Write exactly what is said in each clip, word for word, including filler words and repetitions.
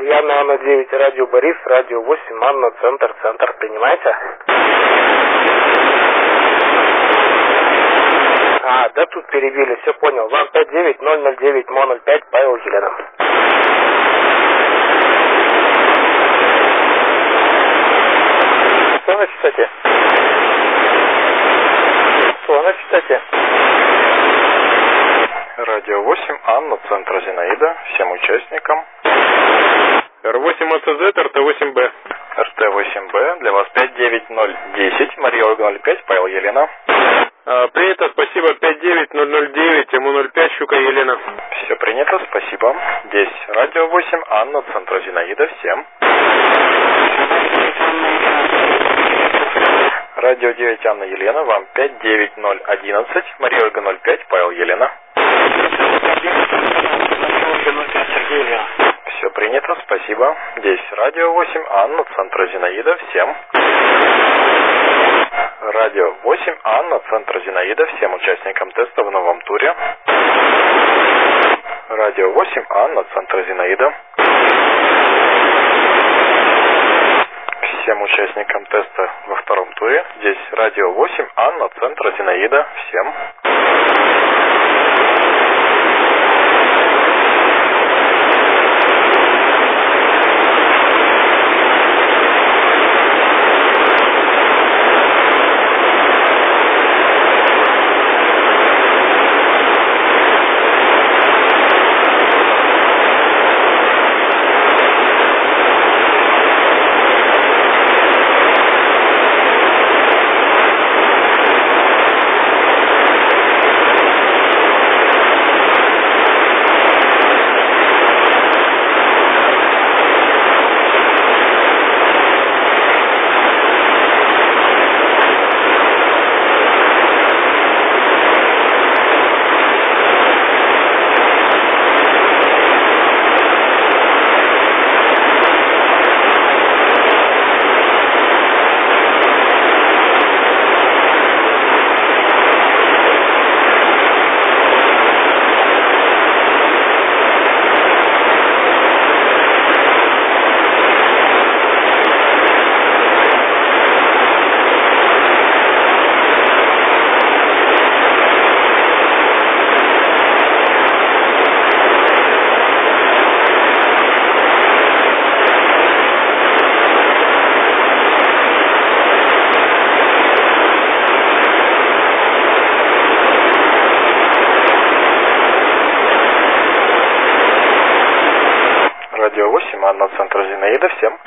Яна, Анна девять, радио Борис, радио восемь, Анна, центр, центр, принимаете? А, да тут перебили, все понял. Вам пять девять ноль ноль девять мо ноль пять, Павел, Елена. Что на частоте? Что на частоте? Радио восемь, Анна, центр Зинаида, всем участникам. эр восемь эй цэ зет, эр тэ восемь бэ. эр тэ восемь бэ, для вас пять девять ноль десять, Мария Ольга ноль пять, Павел, Елена. А, принято, спасибо, пять девять ноль ноль девять, ему ноль пять, Щука, Елена. Все принято, спасибо. Здесь радио восемь, Анна, центр Зинаида, всем. Радио девять, Анна, Елена, вам пять девять ноль одиннадцать, Мария Ольга ноль пять, Павел, Елена. Все принято, спасибо. Здесь радио восемь, Анна, центр Зинаида, всем. Радио восемь, Анна, центр Зинаида, всем участникам теста в новом туре. Радио восемь, Анна, центр Зинаида. Всем участникам теста во втором туре. Здесь радио восемь, Анна, центр Зинаида, всем. Радио восемь, Анна, центр Зинаида, всем.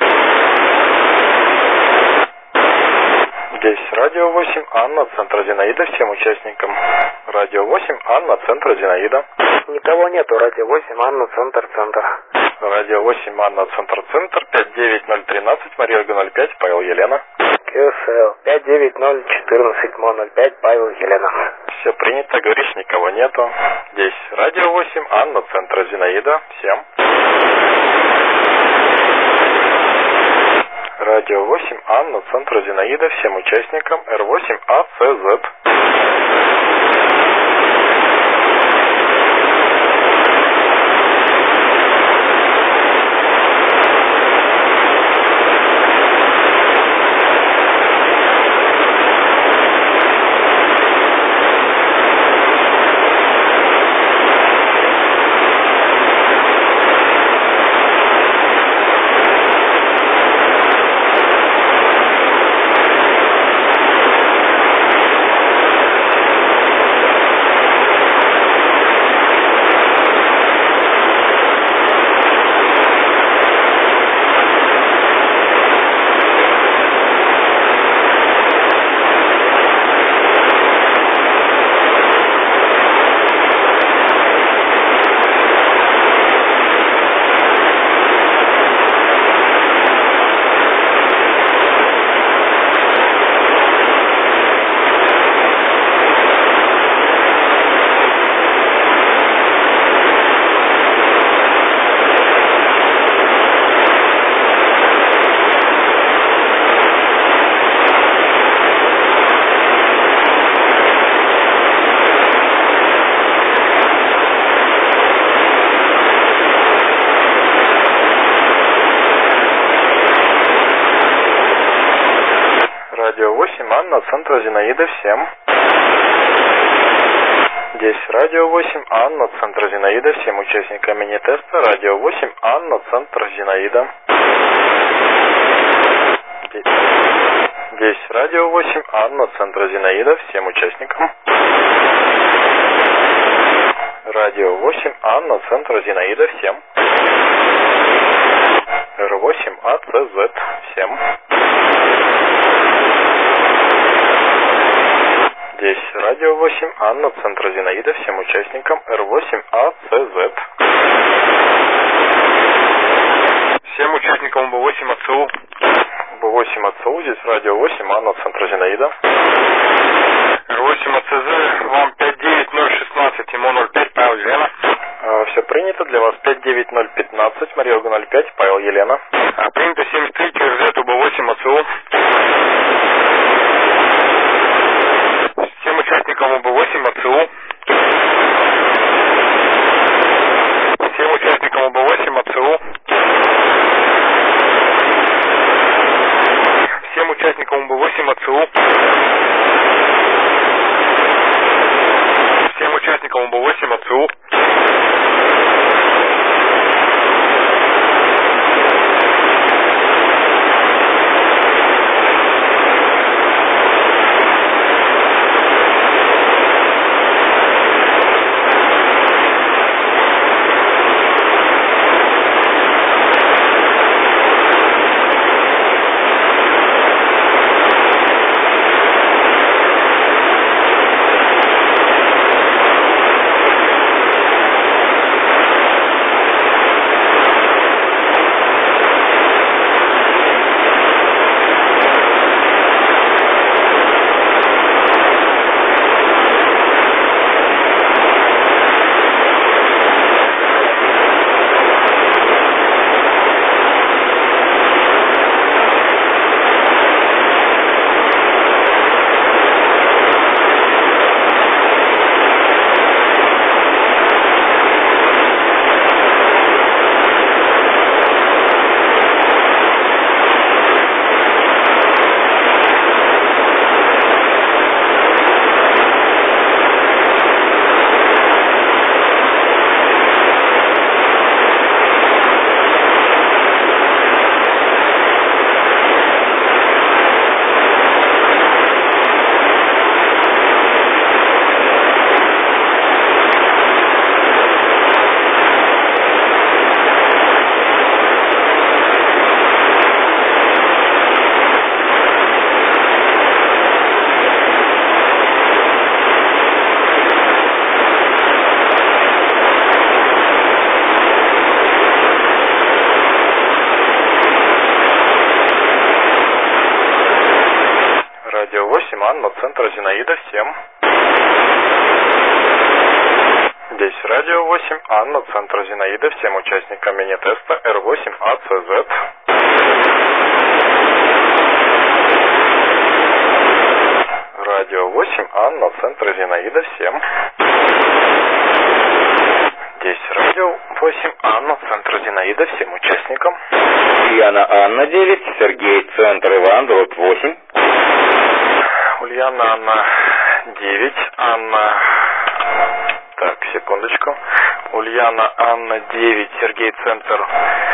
Здесь радио восемь, Анна, центр Зинаида, всем участникам. Радио восемь, Анна, центр Зинаида. Никого нету, радио восемь, Анна, центр, центр. Радио восемь, Анна, центр, центр, пять девять ноль тринадцать, Мария Ольга ноль пять, Павел, Елена. ка эс эл пять девять ноль четырнадцать, мо ноль пять, Павел, Елена. Все принято, говоришь, никого нету. Здесь радио восемь, Анна, центр Зинаида, всем. Радио восемь, Анна, центр Зинаида, всем участникам, эр восемь а цэ зет. Анна, центр Зинаида, всем. Здесь радио восемь, Анна, центр Зинаида, всем участникам мини-теста. Радио восемь, Анна, центр Зинаида. Здесь радио восемь, Анна, центр Зинаида, всем участникам. Радио восемь, Анна, центр Зинаида, всем. эр восемь, а цэ зет, всем. Здесь радио восемь, Анна, центр Зинаида, всем участникам. эр восемь, а цэ зет. Всем участникам бэ восемь а цэ у. бэ восемь а цэ у, здесь радио восемь, Анна, центр Зинаида. эр восемь а цэ зэ, вам пять девять ноль шестнадцать, ему ноль пять, Павел Елена. А, все принято, для вас пять девять ноль пятнадцать, Мария Ольга ноль пять, Павел Елена. А, принято семьдесят три через эту бэ восемь а цэ у. Всем участникам бэ восемь а цэ у. Всем участникам бэ восемь а цэ у. Всем участникам бэ восемь а цэ у. Всем участникам бэ восемь а цэ у. Анна, центр Зинаида, всем. Здесь радио восемь, Анна, центр Зинаида, всем участникам мини-теста эр восемь а цэ зет. Радио восемь, Анна, центр Зинаида, всем. Здесь радио восемь, Анна, центр Зинаида, всем участникам. Ульяна Анна девять, Сергей, центр Иван, дробь восемь. Ульяна Анна девять, Анна... Так, секундочку. Ульяна Анна девять, Сергей, центр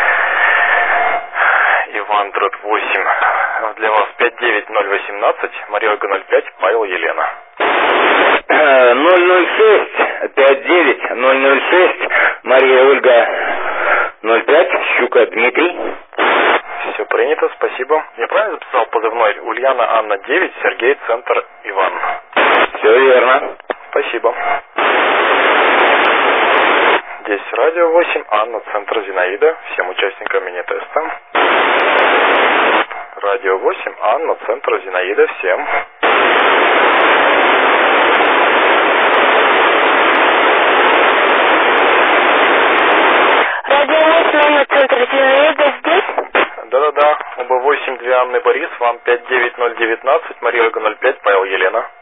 Иван, дробь восемь. Для вас пять девять ноль восемнадцать, Мария Ольга ноль пять, Павел Елена. ноль ноль шесть, пять девять ноль ноль шесть, Мария Ольга ноль пять, Щука Дмитрий. Все принято, спасибо. Я правильно записал позывной? Ульяна Анна девять, Сергей, центр Иван. Все верно. Спасибо. Здесь радио восемь, Анна, центр Зинаида, всем участникам мини-теста. Радио восемь, Анна, центр Зинаида, всем. Радио восемь, Анна, центр Зинаида, здесь? Да-да-да, ОБ восемь, две Анны Борис, вам пять девять ноль девятнадцать, Мария Ольга ноль пять, Павел Елена.